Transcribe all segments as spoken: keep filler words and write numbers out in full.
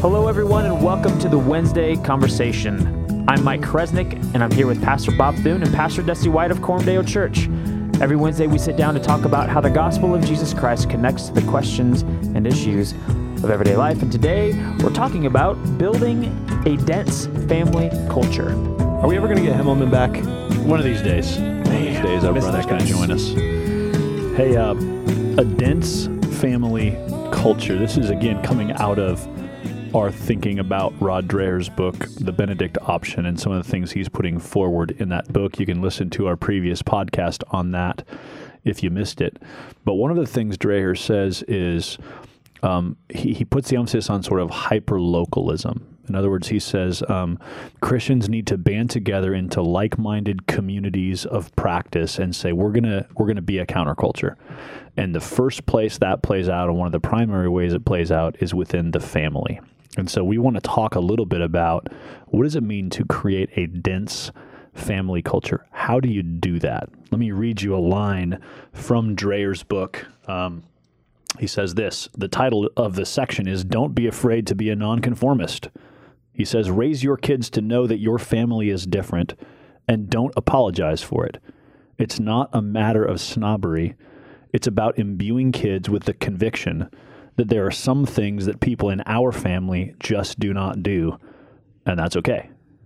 Hello, everyone, and welcome to the Wednesday Conversation. I'm Mike Kresnick, and I'm here with Pastor Bob Thune and Pastor Dusty White of Cormdale Church. Every Wednesday, we sit down to talk about how the gospel of Jesus Christ connects to the questions and issues of everyday life. And today, we're talking about building a dense family culture. Are we ever going to get Himmelman back? One of these days. One of these days, our brother's going to join us. Hey, uh, a dense family culture. This is, again, coming out of our thinking about Rod Dreher's book, The Benedict Option, and some of the things he's putting forward in that book. You can listen to our previous podcast on that if you missed it. But one of the things Dreher says is um, he, he puts the emphasis on sort of hyper-localism. In other words, he says um, Christians need to band together into like-minded communities of practice and say, we're gonna we're gonna be a counterculture. And the first place that plays out, and one of the primary ways it plays out, is within the family. And so we want to talk a little bit about what does it mean to create a dense family culture? How do you do that? Let me read you a line from Dreher's book. Um, he says this, the title of the section is, Don't Be Afraid to Be a Nonconformist. He says, raise your kids to know that your family is different and don't apologize for it. It's not a matter of snobbery. It's about imbuing kids with the conviction that there are some things that people in our family just do not do, and that's okay.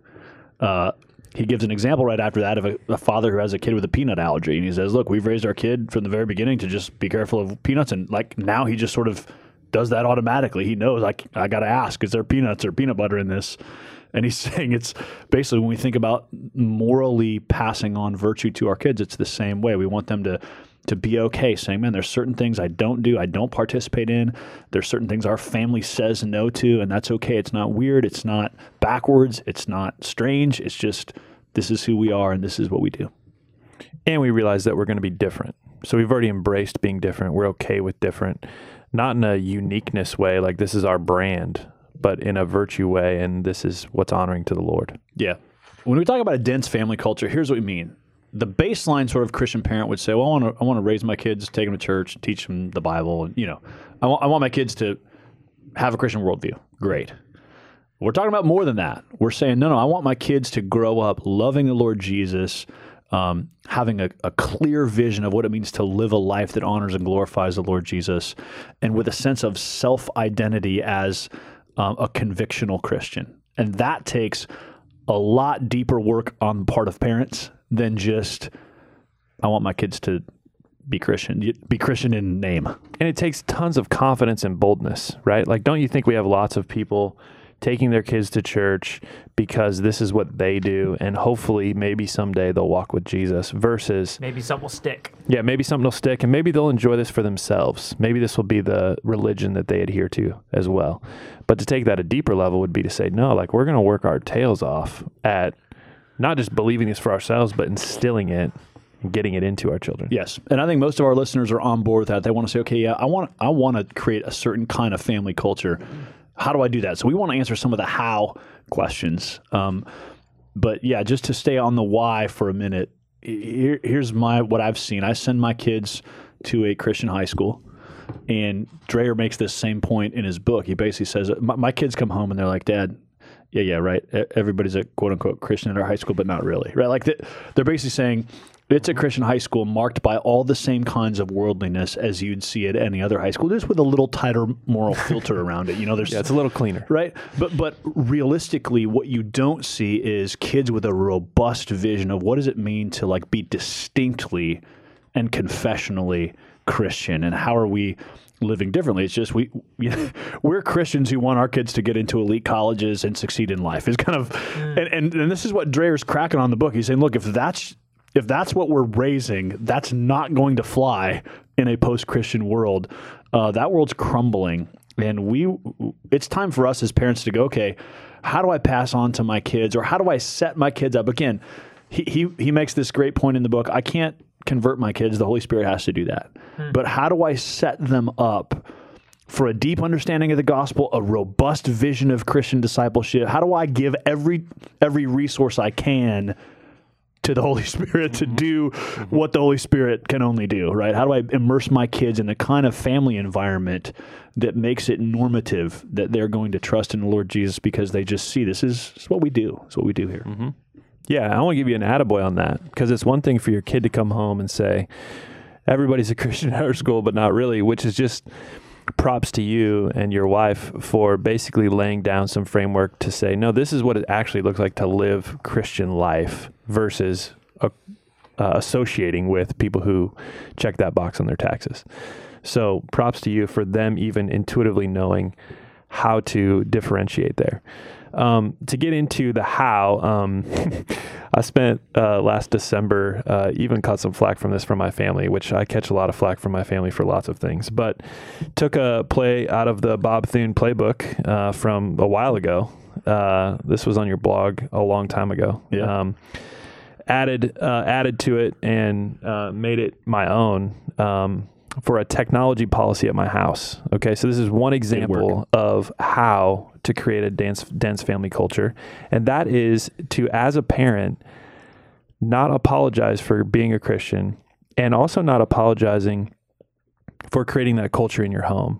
Uh, he gives an example right after that of a, a father who has a kid with a peanut allergy, and he says, look, we've raised our kid from the very beginning to just be careful of peanuts, and like now he just sort of does that automatically. He knows, like, I got to ask, is there peanuts or peanut butter in this? And he's saying it's basically when we think about morally passing on virtue to our kids, it's the same way. We want them to to be okay, saying, man, there's certain things I don't do, I don't participate in. There's certain things our family says no to, and that's okay. It's not weird. It's not backwards. It's not strange. It's just, this is who we are, and this is what we do. And we realize that we're going to be different. So we've already embraced being different. We're okay with different, not in a uniqueness way, like this is our brand, but in a virtue way, and this is what's honoring to the Lord. Yeah. When we talk about a dense family culture, here's what we mean. The baseline sort of Christian parent would say, well, I want to I want to raise my kids, take them to church, teach them the Bible. And, you know, I want, I want my kids to have a Christian worldview. Great. We're talking about more than that. We're saying, no, no, I want my kids to grow up loving the Lord Jesus, um, having a, a clear vision of what it means to live a life that honors and glorifies the Lord Jesus, and with a sense of self-identity as um, a convictional Christian. And that takes a lot deeper work on the part of parents than just, I want my kids to be Christian, be Christian in name. And it takes tons of confidence and boldness, right? Like, don't you think we have lots of people taking their kids to church because this is what they do, and hopefully maybe someday they'll walk with Jesus, versus Maybe something will stick. Yeah, maybe something will stick, and maybe they'll enjoy this for themselves. Maybe this will be the religion that they adhere to as well. But to take that a deeper level would be to say, no, like, we're going to work our tails off at not just believing this for ourselves, but instilling it and getting it into our children. Yes. And I think most of our listeners are on board with that. They want to say, okay, yeah, I want I want to create a certain kind of family culture. How do I do that? So we want to answer some of the how questions. Um, but yeah, just to stay on the why for a minute, here, here's my what I've seen. I send my kids to a Christian high school, and Dreher makes this same point in his book. He basically says, my, my kids come home and they're like, Dad, yeah, yeah, right. Everybody's a quote-unquote Christian at our high school, but not really, right? Like the, they're basically saying it's a Christian high school marked by all the same kinds of worldliness as you'd see at any other high school, just with a little tighter moral filter around it. You know, there's Yeah, it's a little cleaner, right? But but realistically, what you don't see is kids with a robust vision of what does it mean to like be distinctly and confessionally Christian, and how are we living differently. It's just we, we we're Christians who want our kids to get into elite colleges and succeed in life. It's kind of mm. and, and and this is what Dreher's cracking on the book. He's saying, look, if that's if that's what we're raising, that's not going to fly in a post-Christian world. Uh, that world's crumbling, and we it's time for us as parents to go, okay, how do I pass on to my kids, or how do I set my kids up? Again, he he he makes this great point in the book. I can't convert my kids. The Holy Spirit has to do that. Hmm. But how do I set them up for a deep understanding of the gospel, a robust vision of Christian discipleship? How do I give every every resource I can to the Holy Spirit to do what the Holy Spirit can only do, right? How do I immerse my kids in the kind of family environment that makes it normative that they're going to trust in the Lord Jesus because they just see this is, this is what we do. It's what we do here. Mm-hmm. Yeah, I want to give you an attaboy on that, because it's one thing for your kid to come home and say, everybody's a Christian at our school, but not really, which is just props to you and your wife for basically laying down some framework to say, no, this is what it actually looks like to live Christian life versus uh, uh, associating with people who check that box on their taxes. So props to you for them even intuitively knowing how to differentiate there. Um, to get into the how, um, I spent uh, last December, uh, even caught some flack from this from my family, which I catch a lot of flack from my family for lots of things, but took a play out of the Bob Thune playbook uh, from a while ago. Uh, this was on your blog a long time ago. Yeah. Um, added uh, added to it and uh, made it my own um, for a technology policy at my house. Okay, so this is one example of how to create a dense, dense family culture. And that is to, as a parent, not apologize for being a Christian and also not apologizing for creating that culture in your home.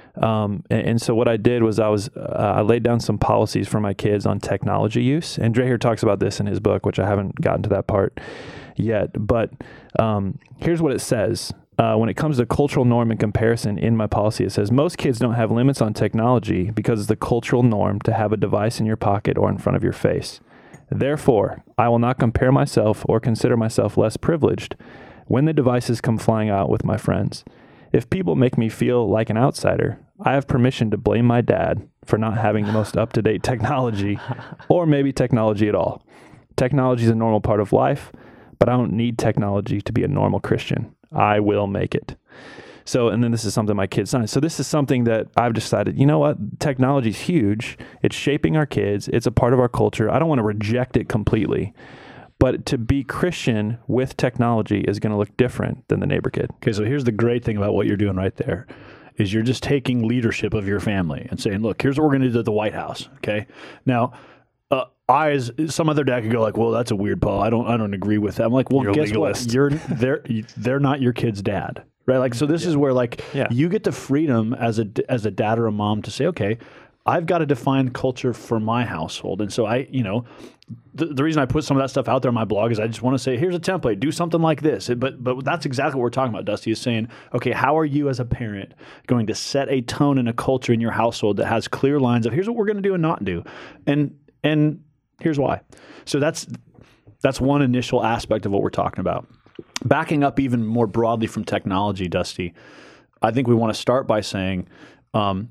Um, and, and so what I did was I was, uh, I laid down some policies for my kids on technology use. And Dreher talks about this in his book, which I haven't gotten to that part yet. But um, here's what it says. Uh, when it comes to cultural norm and comparison in my policy, it says, most kids don't have limits on technology because it's the cultural norm to have a device in your pocket or in front of your face. Therefore, I will not compare myself or consider myself less privileged when the devices come flying out with my friends. If people make me feel like an outsider, I have permission to blame my dad for not having the most up-to-date technology or maybe technology at all. Technology is a normal part of life, but I don't need technology to be a normal Christian. I will make it. So, and then this is something my kids signed. So this is something that I've decided, you know what? Technology is huge. It's shaping our kids. It's a part of our culture. I don't want to reject it completely. But to be Christian with technology is going to look different than the neighbor kid. Okay, so here's the great thing about what you're doing right there is you're just taking leadership of your family and saying, look, here's what we're going to do at the White House, okay? Now, uh, I, as some other dad could go like, well, that's a weird, Paul. I don't, I don't agree with that. I'm like, well, You're guess legalist. what? You're they're they're not your kid's dad, right? Like, so this yeah. is where like yeah. you get the freedom as a as a dad or a mom to say, okay, I've got to define culture for my household, and so I, you know, the, the reason I put some of that stuff out there on my blog is I just want to say, here's a template, do something like this. It, but but that's exactly what we're talking about. Dusty is saying, okay, how are you as a parent going to set a tone and a culture in your household that has clear lines of here's what we're going to do and not do, and and here's why. So that's that's one initial aspect of what we're talking about. Backing up even more broadly from technology, Dusty, I think we want to start by saying um,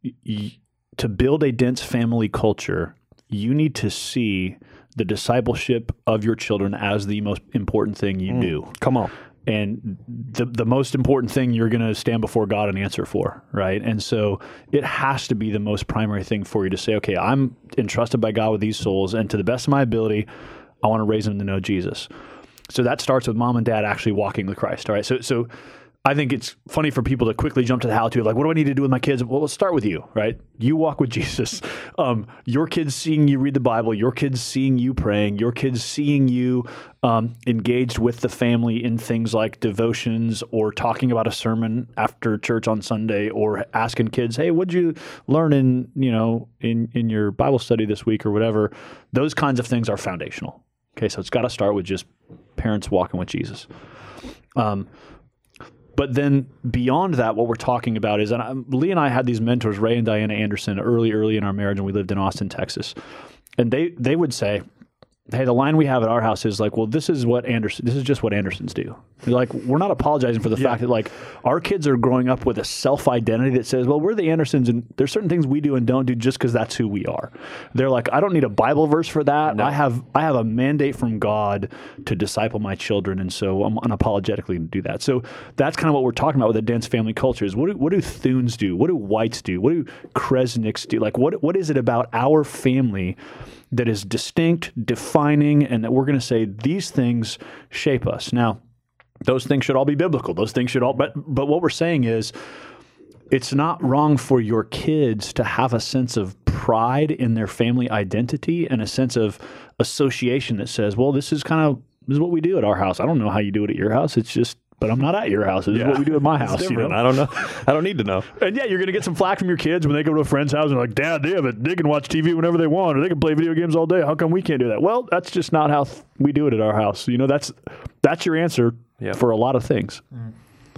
y- to build a dense family culture, you need to see the discipleship of your children as the most important thing you mm, do. Come on. And the the most important thing you're going to stand before God and answer for, right? And so it has to be the most primary thing for you to say, okay, I'm entrusted by God with these souls, and to the best of my ability, I want to raise them to know Jesus. So that starts with mom and dad actually walking with Christ, all right? So so I think it's funny for people to quickly jump to the how-to, like, what do I need to do with my kids? Well, let's start with you, right? You walk with Jesus. Um, your kids seeing you read the Bible, your kids seeing you praying, your kids seeing you um, engaged with the family in things like devotions or talking about a sermon after church on Sunday, or asking kids, hey, what'd you learn in, you know, in, in your Bible study this week or whatever. Those kinds of things are foundational. Okay, so it's got to start with just parents walking with Jesus. Um But then beyond that, what we're talking about is, and I, Lee and I had these mentors, Ray and Diana Anderson, early, early in our marriage, and we lived in Austin, Texas. And they they would say, hey, the line we have at our house is like, well, this is what Anderson, this is just what Andersons do. They're like, we're not apologizing for the yeah. fact that like our kids are growing up with a self-identity that says, well, we're the Andersons, and there's certain things we do and don't do just because that's who we are. They're like, I don't need a Bible verse for that. No. I have I have a mandate from God to disciple my children, and so I'm unapologetically to do that. So that's kind of what we're talking about with a dense family culture is what do, what do Thunes do? What do Whites do? What do Kresniks do? Like what what is it about our family that is distinct, defining, and that we're going to say these things shape us? Now, those things should all be biblical. Those things should all, but but what we're saying is it's not wrong for your kids to have a sense of pride in their family identity and a sense of association that says, well, this is kind of this is what we do at our house. I don't know how you do it at your house. It's just, but I'm not at your house. This yeah. is what we do at my house. You know? I don't know. I don't need to know. And yeah, you're going to get some flack from your kids when they go to a friend's house and they're like, Dad, they have it. They can watch T V whenever they want, or they can play video games all day. How come we can't do that? Well, that's just not how th- we do it at our house. You know, that's that's your answer yep. for a lot of things. Mm.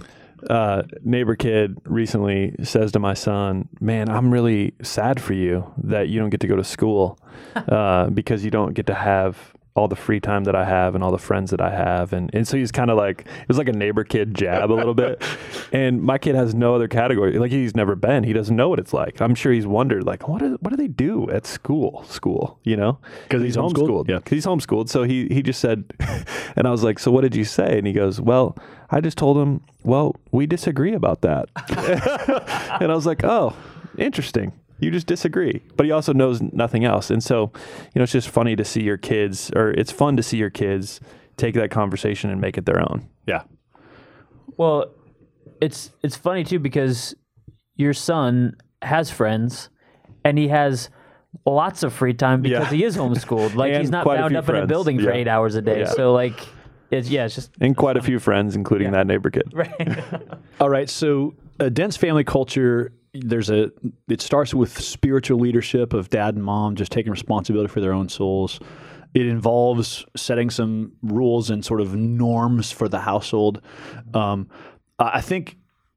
Uh, neighbor kid recently says to my son, man, I'm really sad for you that you don't get to go to school uh, because you don't get to have all the free time that I have and all the friends that I have. And, and so he's kind of like, it was like a neighbor kid jab a little bit. And my kid has no other category. Like he's never been, he doesn't know what it's like. I'm sure he's wondered like, what, is, what do they do at school, school, you know? Cause he's, he's homeschooled. homeschooled. Yeah. Cause he's homeschooled. So he, he just said, and I was like, so what did you say? And he goes, well, I just told him, well, we disagree about that. And I was like, oh, interesting. You just disagree, but he also knows nothing else. And so, you know, it's just funny to see your kids, or it's fun to see your kids take that conversation and make it their own. Yeah. Well, it's it's funny too because your son has friends and he has lots of free time because yeah. he is homeschooled. Like he's not bound up friends. in a building for yeah. eight hours a day. Yeah. So like, it's, yeah, it's just... And quite a few friends, including yeah. that neighbor kid. Right. All right. So a dense family culture... There's a, it starts with spiritual leadership of dad and mom just taking responsibility for their own souls. It involves setting some rules and sort of norms for the household. Um, I think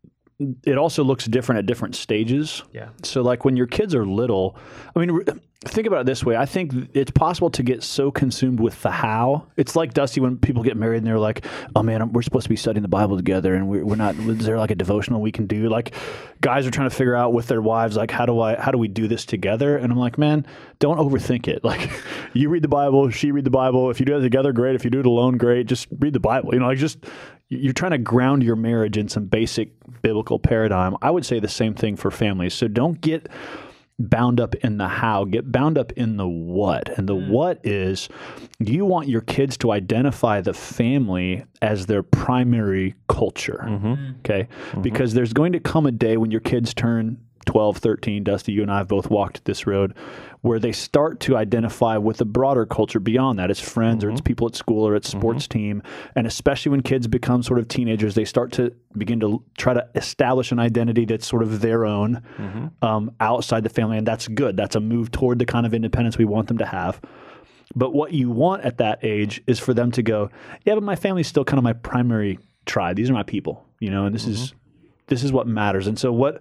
it also looks different at different stages. Yeah. So like when your kids are little, I mean, think about it this way. I think it's possible to get so consumed with the how. It's like, Dusty, when people get married and they're like, oh man, we're supposed to be studying the Bible together and we're, we're not, is there like a devotional we can do? Like guys are trying to figure out with their wives, like, how do I, how do we do this together? And I'm like, man, don't overthink it. Like you read the Bible, she read the Bible. If you do it together, great. If you do it alone, great. Just read the Bible. You know, like just, you're trying to ground your marriage in some basic biblical paradigm. I would say the same thing for families. So don't get bound up in the how, get bound up in the what. And the mm. what is you want your kids to identify the family as their primary culture. Mm-hmm. Okay. Mm-hmm. Because there's going to come a day when your kids turn twelve, thirteen, Dusty, you and I have both walked this road, where they start to identify with a broader culture beyond that. It's friends mm-hmm. or it's people at school or it's sports mm-hmm. team. And especially when kids become sort of teenagers, they start to begin to try to establish an identity that's sort of their own mm-hmm. um, outside the family. And that's good. That's a move toward the kind of independence we want them to have. But what you want at that age is for them to go, yeah, but my family's still kind of my primary tribe. These are my people, you know, and this mm-hmm. is this is what matters. And so what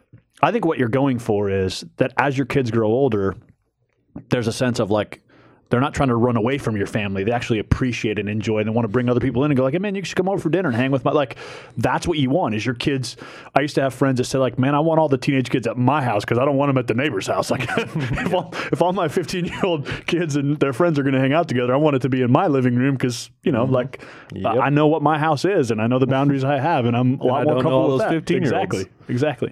I think what you're going for is that as your kids grow older, there's a sense of like, they're not trying to run away from your family. They actually appreciate and enjoy and they want to bring other people in and go like, hey man, you should come over for dinner and hang with my, like, that's what you want is your kids. I used to have friends that said like, man, I want all the teenage kids at my house because I don't want them at the neighbor's house. Like if, all, if all my fifteen year old kids and their friends are going to hang out together, I want it to be in my living room because, you know, mm-hmm. like yep. I know what my house is and I know the boundaries I have and I'm a lot more comfortable with that. fifteen year olds. Exactly. Exactly.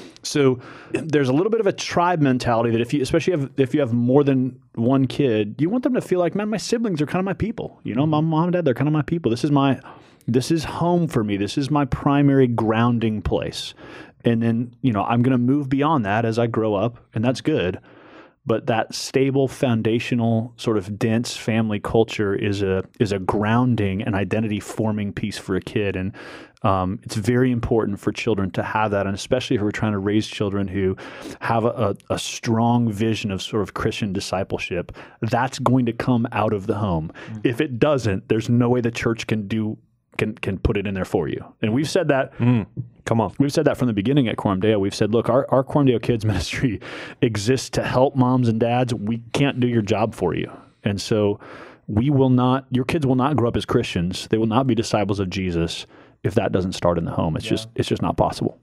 So there's a little bit of a tribe mentality that if you, especially if, if you have more than one kid, you want them to feel like, man, my siblings are kind of my people. You know, my mom and dad, they're kind of my people. This is my, this is home for me. This is my primary grounding place. And then, you know, I'm going to move beyond that as I grow up, and that's good. But that stable, foundational, sort of dense family culture is a is a grounding and identity forming piece for a kid. And um, it's very important for children to have that, and especially if we're trying to raise children who have a, a, a strong vision of sort of Christian discipleship. That's going to come out of the home. Mm-hmm. If it doesn't, there's no way the church can do can can put it in there for you. And we've said that. Mm. Come on. We've said that from the beginning at Quorum Deo. We've said, look, our, our Quorum Deo Kids ministry exists to help moms and dads. We can't do your job for you. And so we will not, your kids will not grow up as Christians. They will not be disciples of Jesus if that doesn't start in the home. It's yeah. just, it's just not possible.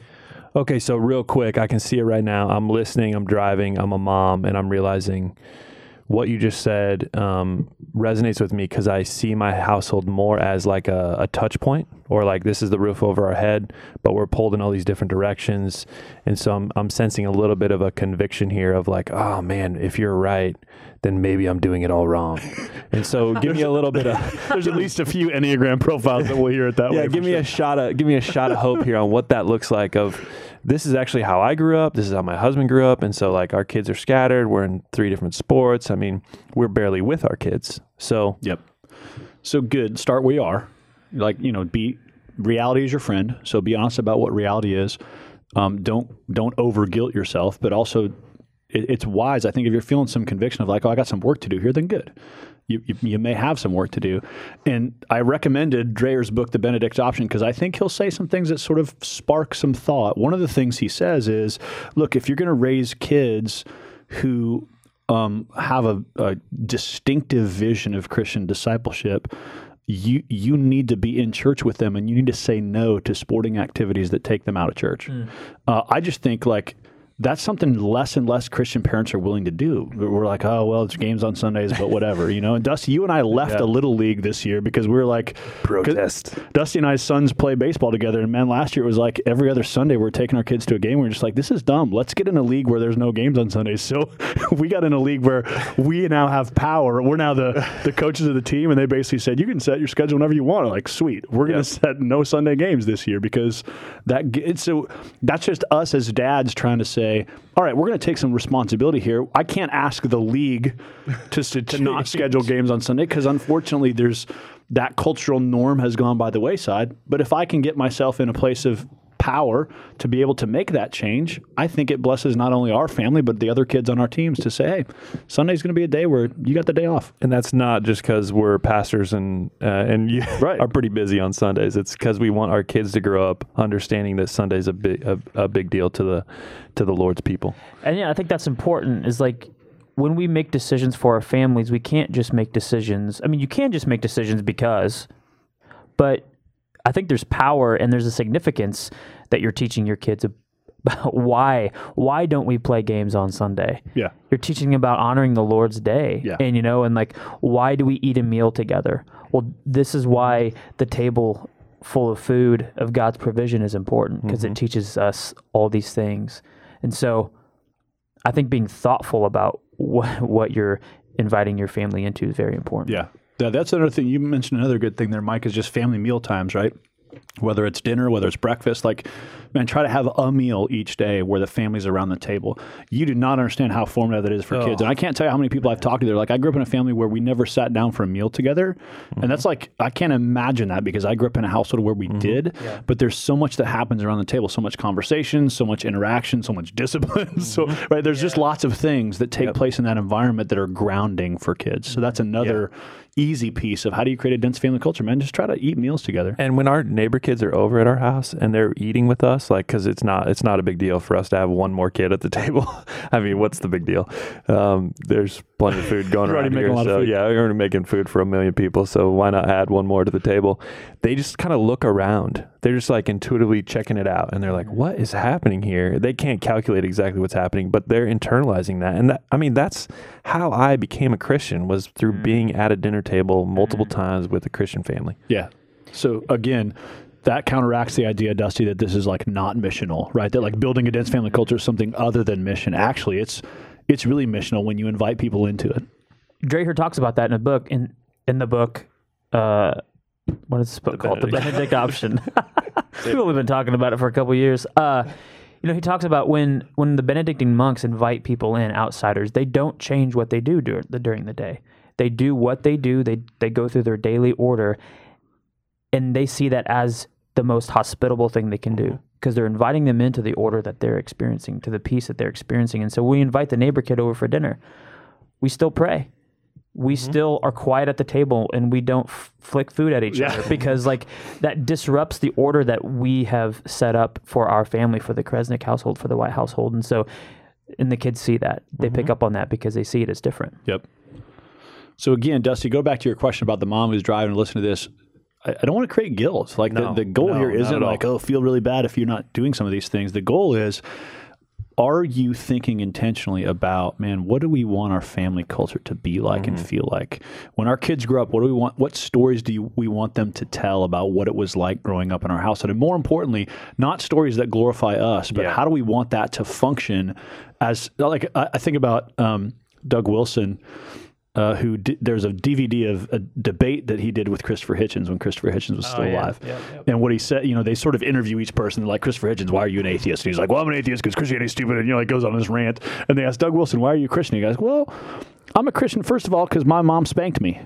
Okay. So real quick, I can see it right now. I'm listening, I'm driving, I'm a mom, and I'm realizing what you just said um, resonates with me because I see my household more as like a, a touch point, or like this is the roof over our head, but we're pulled in all these different directions. And so I'm, I'm sensing a little bit of a conviction here of like, oh man, if you're right, then maybe I'm doing it all wrong. And so give me a little bit of, there's at least a few Enneagram profiles that we'll hear it that yeah, way. Yeah, give me sure. a shot of, give me a shot of hope here on what that looks like of, this is actually how I grew up. This is how my husband grew up. And so like our kids are scattered. We're in three different sports. I mean, we're barely with our kids. So yep. So good. Start where you are. Like, you know, be reality is your friend. So be honest about what reality is. Um, don't don't over guilt yourself, but also it, it's wise. I think if you're feeling some conviction of like, oh, I got some work to do here, then good. You, you, you may have some work to do. And I recommended Dreyer's book, The Benedict Option, because I think he'll say some things that sort of spark some thought. One of the things he says is, look, if you're going to raise kids who um, have a, a distinctive vision of Christian discipleship, you you need to be in church with them, and you need to say no to sporting activities that take them out of church. Mm. Uh, I just think like that's something less and less Christian parents are willing to do. We're like, oh, well, it's games on Sundays, but whatever, you know. And Dusty, you and I left yeah. a little league this year because we were like, protest. Dusty and I's sons play baseball together, and man, last year it was like every other Sunday we're taking our kids to a game. We're just like, this is dumb. Let's get in a league where there's no games on Sundays. So we got in a league where we now have power. We're now the the coaches of the team, and they basically said, you can set your schedule whenever you want. Like, sweet, we're going to yep. set no Sunday games this year because that it's so that's just us as dads trying to say, all right, we're going to take some responsibility here. I can't ask the league to, to, to not schedule games on Sunday because, unfortunately, there's that cultural norm has gone by the wayside. But if I can get myself in a place of power to be able to make that change, I think it blesses not only our family, but the other kids on our teams to say, hey, Sunday's going to be a day where you got the day off. And that's not just because we're pastors and uh, and you right. are pretty busy on Sundays. It's because we want our kids to grow up understanding that Sunday's a big a, a big deal to the to the Lord's people. And yeah, I think that's important is like when we make decisions for our families, we can't just make decisions. I mean, you can just make decisions because, but I think there's power and there's a significance that you're teaching your kids about why why don't we play games on Sunday? Yeah. You're teaching about honoring the Lord's day. Yeah. And you know, and like why do we eat a meal together? Well, this is why the table full of food of God's provision is important because mm-hmm. it teaches us all these things. And so I think being thoughtful about what what you're inviting your family into is very important. Yeah. Yeah, that's another thing. You mentioned another good thing there, Mike, is just family meal times, right? Whether it's dinner, whether it's breakfast, like, man, try to have a meal each day where the family's around the table. You do not understand how formative that is for oh. kids. And I can't tell you how many people I've talked to. They're like, I grew up in a family where we never sat down for a meal together. Mm-hmm. And that's like, I can't imagine that because I grew up in a household where we mm-hmm. did. Yeah. But there's so much that happens around the table, so much conversation, so much interaction, so much discipline. Mm-hmm. So, right, there's yeah. just lots of things that take yep. place in that environment that are grounding for kids. So that's another yeah. easy piece of how do you create a dense family culture, man? Just try to eat meals together. And when our neighbor kids are over at our house and they're eating with us, like, because it's not it's not a big deal for us to have one more kid at the table. I mean, what's the big deal? Um, there's plenty of food going around here. So yeah, we're already making food for a million people. So why not add one more to the table? They just kind of look around. They're just like intuitively checking it out, and they're like, "What is happening here?" They can't calculate exactly what's happening, but they're internalizing that. And that, I mean, that's how I became a Christian, was through mm. being at a dinner table multiple mm. times with a Christian family. Yeah. So again, that counteracts the idea, Dusty, that this is like not missional, right? That like building a dense family culture is something other than mission. Actually, it's it's really missional when you invite people into it. Dreher talks about that in a book. In in the book, uh, what is this book the called? Benedict. The Benedict Option. People have been talking about it for a couple of years. Uh, you know, he talks about when when the Benedictine monks invite people in, outsiders, they don't change what they do dur- the, during the day. They do what they do. They they go through their daily order, and they see that as the most hospitable thing they can do because they're inviting them into the order that they're experiencing, to the peace that they're experiencing. And so we invite the neighbor kid over for dinner. We still pray. We mm-hmm. still are quiet at the table, and we don't f- flick food at each yeah. other because like that disrupts the order that we have set up for our family, for the Kresnik household, for the White household. And so, and the kids see that. They mm-hmm. pick up on that because they see it as different. Yep. So again, Dusty, go back to your question about the mom who's driving and listening to this. I, I don't want to create guilt. Like no, the, the goal no, here isn't like, oh, feel really bad if you're not doing some of these things. The goal is, are you thinking intentionally about, man, what do we want our family culture to be like mm-hmm. and feel like? When our kids grow up, what do we want? What stories do you, we want them to tell about what it was like growing up in our house? And more importantly, not stories that glorify us, but yeah. how do we want that to function as, like, I, I think about um, Doug Wilson, Uh, who di- there's a D V D of a debate that he did with Christopher Hitchens when Christopher Hitchens was still oh, yeah. alive. Yep, yep. And what he said, you know, they sort of interview each person. They're like, Christopher Hitchens, why are you an atheist? And he's like, well, I'm an atheist because Christianity's stupid. And, you know, he goes on this rant. And they ask Doug Wilson, why are you a Christian? He goes, well, I'm a Christian, first of all, because my mom spanked me.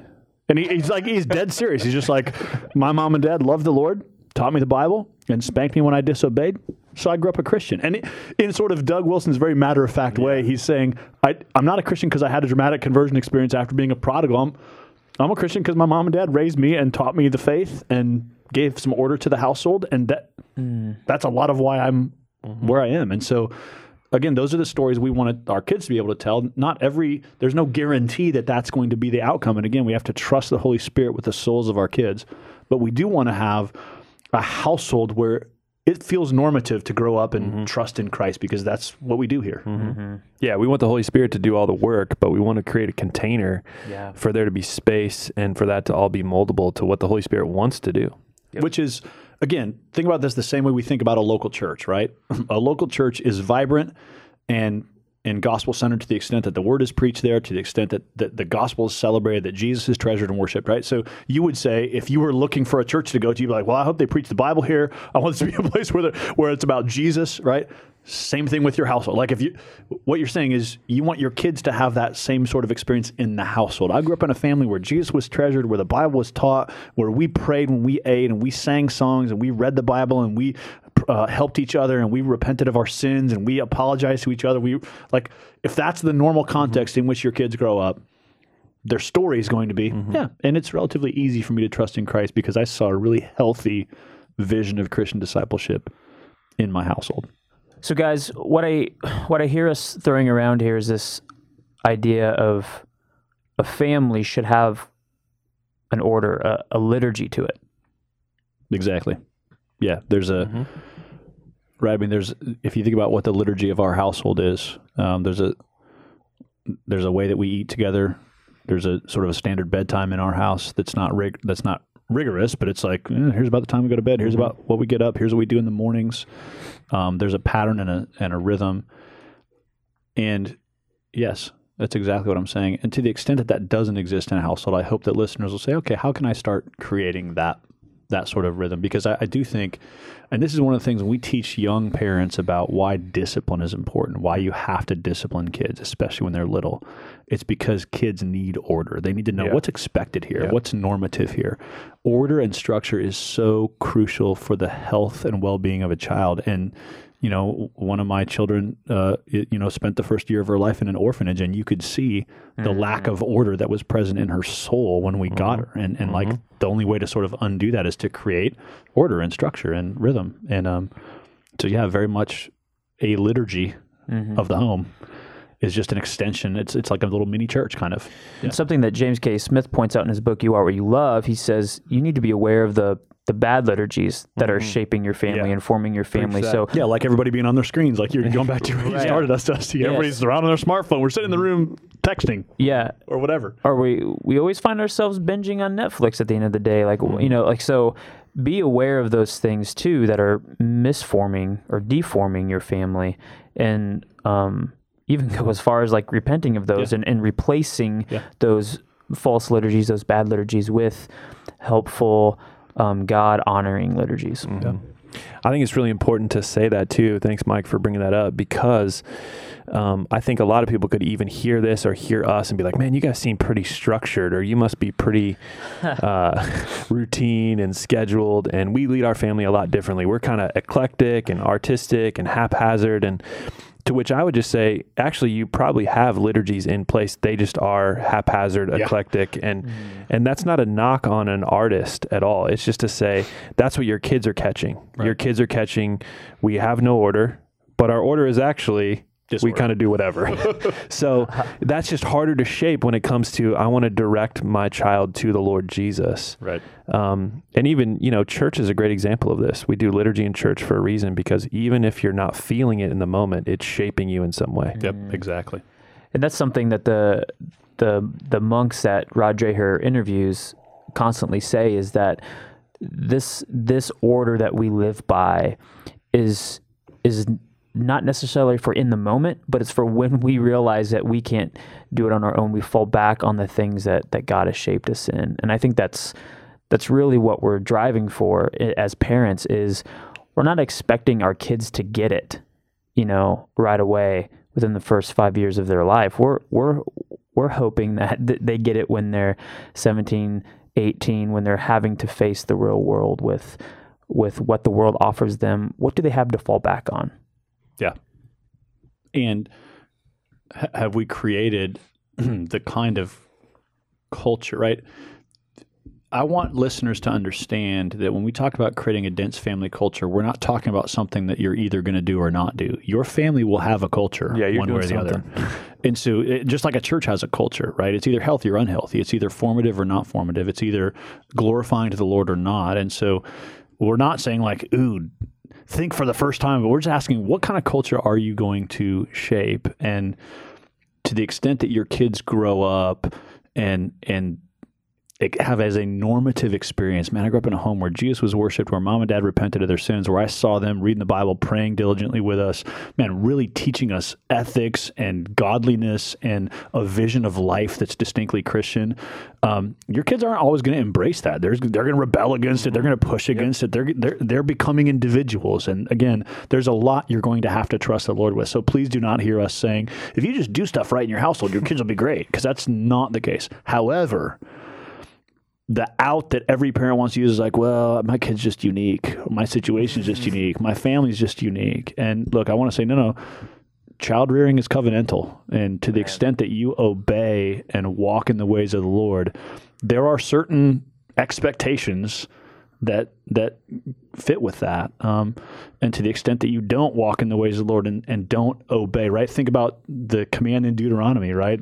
And he, he's like, he's dead serious. He's just like, my mom and dad loved the Lord, taught me the Bible, and spanked me when I disobeyed. So I grew up a Christian. And in sort of Doug Wilson's very matter-of-fact yeah. way, he's saying, I, I'm not a Christian because I had a dramatic conversion experience after being a prodigal. I'm, I'm a Christian because my mom and dad raised me and taught me the faith and gave some order to the household. And that mm. that's a lot of why I'm mm-hmm. where I am. And so, again, those are the stories we want our kids to be able to tell. Not every, there's no guarantee that that's going to be the outcome. And again, we have to trust the Holy Spirit with the souls of our kids. But we do want to have a household where it feels normative to grow up and mm-hmm. trust in Christ, because that's what we do here. Mm-hmm. Yeah, we want the Holy Spirit to do all the work, but we want to create a container yeah. for there to be space and for that to all be moldable to what the Holy Spirit wants to do. Yep. Which is, again, think about this the same way we think about a local church, right? A local church is vibrant and and gospel-centered to the extent that the word is preached there, to the extent that, that the gospel is celebrated, that Jesus is treasured and worshiped, right? So you would say, if you were looking for a church to go to, you'd be like, well, I hope they preach the Bible here. I want this to be a place where where it's about Jesus, right? Same thing with your household. Like if you, what you're saying is you want your kids to have that same sort of experience in the household. I grew up in a family where Jesus was treasured, where the Bible was taught, where we prayed when we ate and we sang songs and we read the Bible and we uh, helped each other and we repented of our sins and we apologized to each other. We like, if that's the normal context in which your kids grow up, their story is going to be, mm-hmm. yeah. And it's relatively easy for me to trust in Christ because I saw a really healthy vision of Christian discipleship in my household. So, guys, what I what I hear us throwing around here is this idea of a family should have an order, a, a liturgy to it. Exactly. Yeah, there's a mm-hmm. right. I mean, there's if you think about what the liturgy of our household is, um, there's a there's a way that we eat together. There's a sort of a standard bedtime in our house that's not rig- that's not rigorous, but it's like, eh, here's about the time we go to bed. Here's mm-hmm. about what we get up. Here's what we do in the mornings. Um, there's a pattern and a and a rhythm. And yes, that's exactly what I'm saying. And to the extent that that doesn't exist in a household, I hope that listeners will say, okay, how can I start creating that that sort of rhythm? Because I, I do think, and this is one of the things we teach young parents about why discipline is important, why you have to discipline kids, especially when they're little. It's because kids need order. They need to know yeah. what's expected here, yeah. what's normative here. Order and structure is so crucial for the health and well-being of a child. And, you know, one of my children, uh, it, you know, spent the first year of her life in an orphanage, and you could see the mm-hmm. lack of order that was present in her soul when we mm-hmm. got her. And, and mm-hmm. like, the only way to sort of undo that is to create order and structure and rhythm. And um, so, yeah, very much a liturgy mm-hmm. of the home is just an extension. It's it's like a little mini church kind of. Yeah. And something that James K. Smith points out in his book, You Are What You Love, he says you need to be aware of the the bad liturgies that mm-hmm. are shaping your family yeah. and forming your family. So yeah, like everybody being on their screens, like you're going back to where you right. started us, Dusty. Yes. Everybody's around on their smartphone. We're sitting in the room texting. Yeah. Or whatever. Or we we always find ourselves binging on Netflix at the end of the day. Like, mm-hmm. you know, like, so be aware of those things too that are misforming or deforming your family. And, um, even go as far as like repenting of those yeah. and, and replacing yeah. those false liturgies, those bad liturgies with helpful, um, God-honoring liturgies. Mm-hmm. Yeah. I think it's really important to say that too. Thanks, Mike, for bringing that up, because um, I think a lot of people could even hear this or hear us and be like, man, you guys seem pretty structured, or you must be pretty uh, routine and scheduled, and we lead our family a lot differently. We're kind of eclectic and artistic and haphazard, and to which I would just say, actually, you probably have liturgies in place. They just are haphazard, yeah. eclectic, and mm. and that's not a knock on an artist at all. It's just to say that's what your kids are catching. Right. Your kids are catching, we have no order, but our order is actually Disorder. We kind of do whatever. So that's just harder to shape when it comes to, I want to direct my child to the Lord Jesus. Right. Um, and even, you know, church is a great example of this. We do liturgy in church for a reason, because even if you're not feeling it in the moment, it's shaping you in some way. Yep, exactly. And that's something that the the the monks that Rod Dreher interviews constantly say, is that this this order that we live by is is not necessarily for in the moment, but it's for when we realize that we can't do it on our own. We fall back on the things that, that God has shaped us in. And I think that's that's really what we're driving for as parents, is we're not expecting our kids to get it, you know, right away within the first five years of their life. We're we're we're hoping that th- they get it when they're seventeen, eighteen, when they're having to face the real world with with what the world offers them. What do they have to fall back on? Yeah. And ha- have we created the kind of culture, right? I want listeners to understand that when we talk about creating a dense family culture, we're not talking about something that you're either going to do or not do. Your family will have a culture, Yeah, you're one way or the doing other. And so it, just like a church has a culture, right? It's either healthy or unhealthy. It's either formative or not formative. It's either glorifying to the Lord or not. And so we're not saying like, ooh, think for the first time, but we're just asking, what kind of culture are you going to shape? And to the extent that your kids grow up and and have as a normative experience. Man, I grew up in a home where Jesus was worshipped, where mom and dad repented of their sins, where I saw them reading the Bible, praying diligently with us, man, really teaching us ethics and godliness and a vision of life that's distinctly Christian. Um, your kids aren't always going to embrace that. They're, they're going to rebel against it. They're going to push against yep. it. They're, they're, they're becoming individuals. And again, there's a lot you're going to have to trust the Lord with. So please do not hear us saying, if you just do stuff right in your household, your kids will be great, because that's not the case. However, the out that every parent wants to use is like, well, my kid's just unique. My situation is just unique. My family's just unique. And look, I want to say, no, no, child rearing is covenantal. And to the extent that you obey and walk in the ways of the Lord, there are certain expectations that that fit with that. Um, and to the extent that you don't walk in the ways of the Lord and, and don't obey, right? Think about the command in Deuteronomy, right?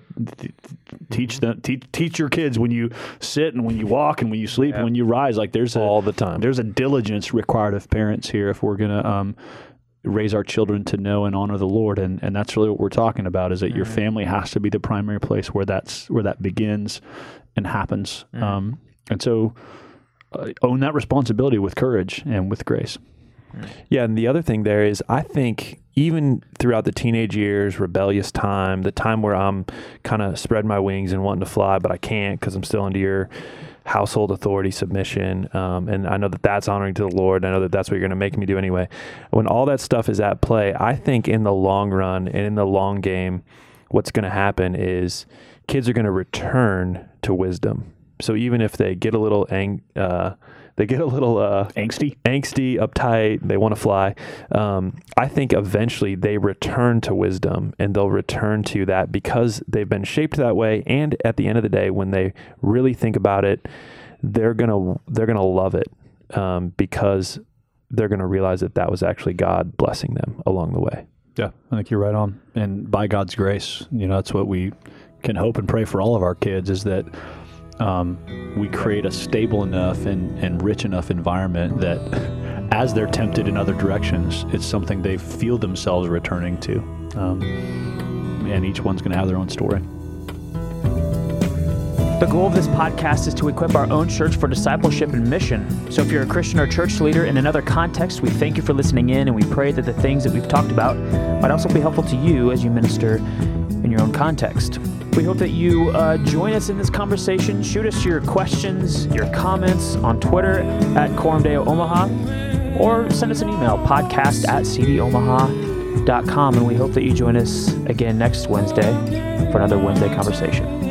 Teach them, teach, teach your kids when you sit and when you walk and when you sleep yeah. and when you rise. Like there's a, all the time. There's a diligence required of parents here if we're going to um, raise our children to know and honor the Lord. And, and that's really what we're talking about, is that mm-hmm. your family has to be the primary place where that's where that begins and happens. Mm-hmm. Um, and so Uh, own that responsibility with courage and with grace. Yeah, and the other thing there is, I think even throughout the teenage years, rebellious time, the time where I'm kind of spreading my wings and wanting to fly, but I can't because I'm still under your household authority submission, um, and I know that that's honoring to the Lord. I know that that's what you're going to make me do anyway. When all that stuff is at play, I think in the long run and in the long game, what's going to happen is kids are going to return to wisdom. So even if they get a little ang- uh, they get a little uh, angsty, angsty, uptight, they want to fly. Um, I think eventually they return to wisdom, and they'll return to that because they've been shaped that way. And at the end of the day, when they really think about it, they're gonna they're gonna love it um, because they're gonna realize that that was actually God blessing them along the way. Yeah, I think you're right on. And by God's grace, you know, that's what we can hope and pray for all of our kids, is that Um, we create a stable enough and, and rich enough environment that as they're tempted in other directions, it's something they feel themselves returning to. Um, and each one's going to have their own story. The goal of this podcast is to equip our own church for discipleship and mission. So if you're a Christian or church leader in another context, we thank you for listening in, and we pray that the things that we've talked about might also be helpful to you as you minister in your own context. We hope that you uh, join us in this conversation. Shoot us your questions, your comments on Twitter at Coram Deo Omaha, or send us an email, podcast at c d omaha dot com. And we hope that you join us again next Wednesday for another Wednesday conversation.